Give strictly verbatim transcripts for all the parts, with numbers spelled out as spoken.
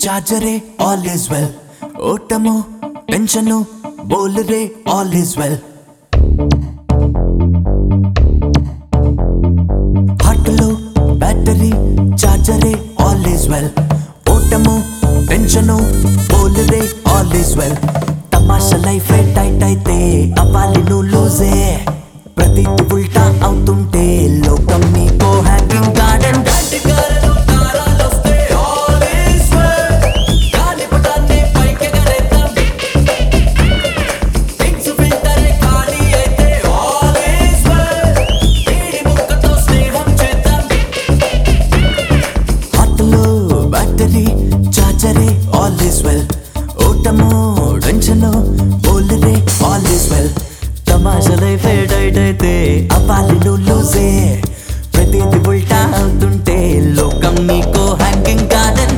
చార్జరే all is well. ఓటము tension బోలరే all is well. హార్ట్లో బ్యాటరీ చార్జరే all is well. ఓటము టెన్షను బోలరే all is well. తమాషా లైఫ్ టైట్ అయితే అవ్వాలి నువ్వు లూజే. ప్రతిది ఉల్టా అవుతుంటే లోకం నీకో హ్యాంగింగ్ గార్డెన్. చార్జరే all is well. ఓటము టెన్షను బోలరే all is well. తమాషా లైఫ్ టైట్ అయితే అవ్వాలి నువ్వు లూజే. ప్రతిది ఉల్టా అవుతుంటే లోకం నీకో హ్యాంగింగ్ గార్డెన్.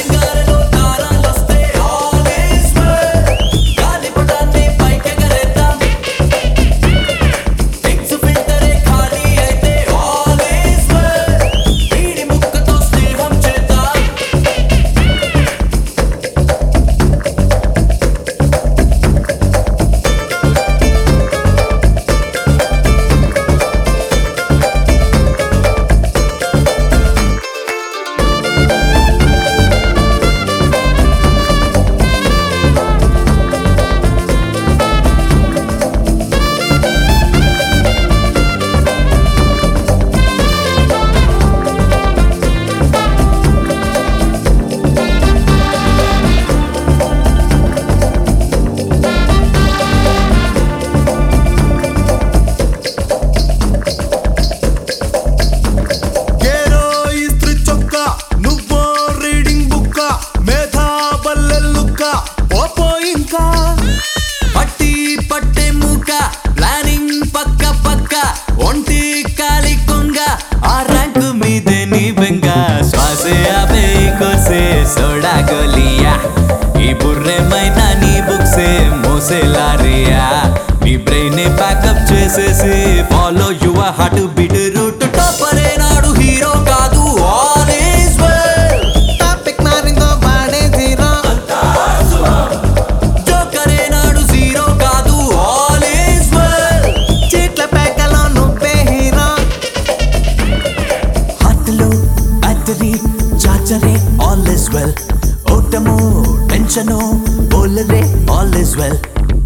పట్టి పట్టే మూక ప్లానింగ్ పక్క పక్క ఒంటి కాలి కొంగ ఆ ర్యాంకు మీదే నీ బెంగ. శ్వాసే ఆపే కోసే సోడా గోలియా ఈ బుర్రేమైనా నీ బుక్సే మోసే లారియా. నీ బ్రెయిన్ ప్యాకప్ చేసేసి follow your heartbeat route. టాపరే నాడు హీరో కాదు ఆల్ ఈజ్ వెల్. టాపిక్ మారిందో వాడే జీరో. జోకరే నాడు జీరో కాదు ఆల్ ఈజ్ వెల్. చీట్ల పేకలో నువ్వే హీరో. హార్ట్లో బ్యాటరీ చార్జరే all is well. ఓటము టెన్షను బోలరే all is well.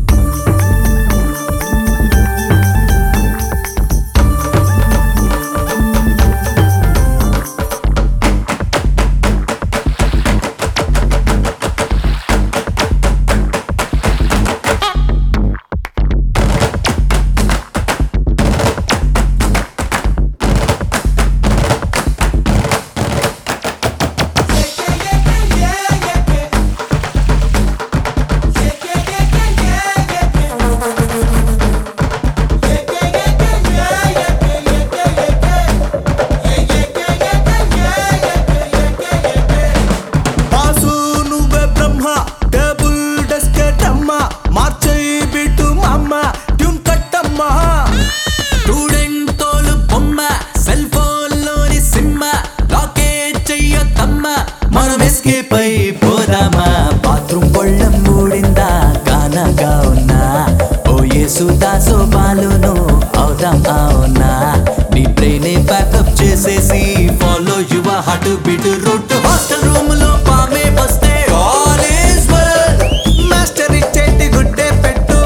మనం ఎస్కేప్ అయిపోదామా? బాత్రూమ్ పొళ్ళం మూడిందా కానగా ఉన్నా. ఓ యేసుదాసు బాలును అవుదాం అవునా. నీ బ్రెయిన్ ప్యాకప్ చేసేసి follow your heartbeat route. Hostel room లో పామే వస్తే ఆల్ ఈజ్ వెల్. మాస్టర్ ఇచ్చేటి గుడ్డే పెట్టు.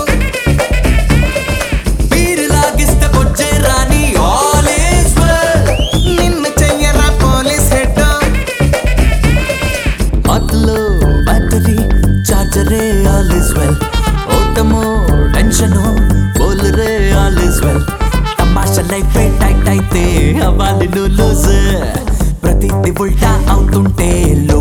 బీరు లాగిస్తే బొజ్జే రాని ఆల్ ఈజ్ వెల్. నిన్ను చెయ్యరా పోలీస్ హెడ్. హార్ట్లో బ్యాటరీ చార్జరే all is well. ఓటము టెన్షను బోలరే all is well. తమాషా లైఫ్ టైట్ అయితే అవ్వాలి నువ్వు లూజ్. ప్రతిది ఉల్టా అవుతుంటే